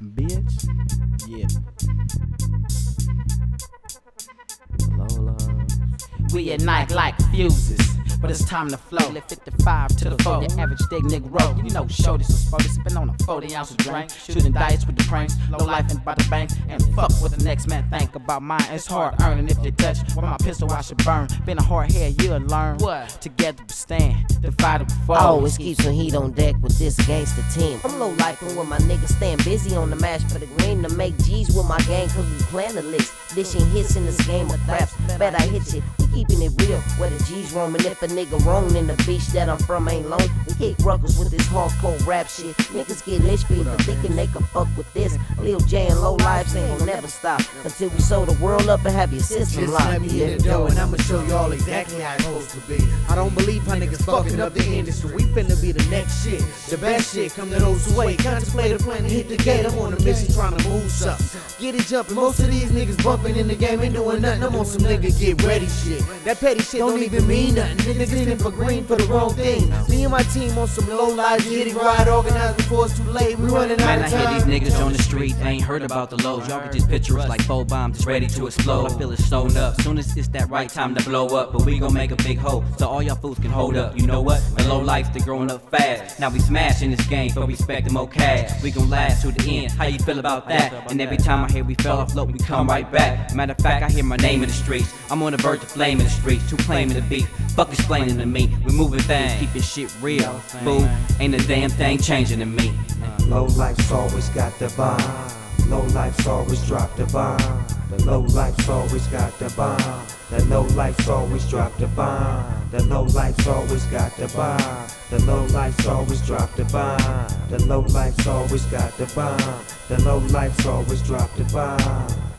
Bitch, yeah. Lola. We ignite like fuses, but it's time to flow. Lift 55 to the 4, your average dick nigga roll. You know, shorty so sporty, sippin' on a 40-ounce of drink, shooting dice with the pranks, low life and by the bank, and fuck what the next man think about mine. It's hard earning if you touch. With my pistol, I should burn. Been a hard head, you'll learn. What? Together we stand, divided we fall. I always keep some heat on deck with this gangster team. I'm low life and when my niggas stand busy on the mash for the green to make G's with my gang, cause we plan the licks. Dishing hits in this game of craps. Bet I hit you. We keeping it real where the G's roaming. If a nigga wrong in the beach that I'm from ain't long, we kick ruckers with this hardcore rap shit. Niggas get lich feet for thinking they can fuck with this. Lil J and low lives ain't gon' never stop until we sold the world up and have your system Just locked. let me in the door and I'ma show y'all exactly how it's supposed to be. I don't believe how niggas fucking up the industry. We finna be the next shit, the best shit. Come to those who wait, contemplate a plan to hit the gate. I'm on a mission trying to move something. Get it jumping. Most of these niggas bumping in the game ain't doing nothing. I'm on some nigga get ready shit. That petty shit don't even mean nothing. Niggas in for green for the wrong thing. Me and my team on some low lives, get it right, organized before it's too late. We running out Man, of I time. hear these niggas on the street, they ain't heard about the lows. Y'all can just picture us like 4 bombs just ready to explode. I feel it sewn up, soon as it's that right time to blow up. But we gon' make a big hole, so all y'all fools can hold up. You know what? The low life, they growing up fast. Now we smashing this game, but we expecting more cash. We gon' last to the end, how you feel about that? And every time I hear we fell off low, we come right back. Matter of fact, I hear my name in the streets. I'm on the verge of flame in the streets, two claiming the beef. Fuck explaining to me, we moving things, keeping shit real. Boo, ain't a damn thing changing to me. Low life's always got the bomb. Low life's always drop the bomb. The low life's always got the bomb. The low life's always drop the bomb. The low life's always got the bomb. The low life's always drop the bomb. The low life's always got the bomb. The low life's always drop the bomb.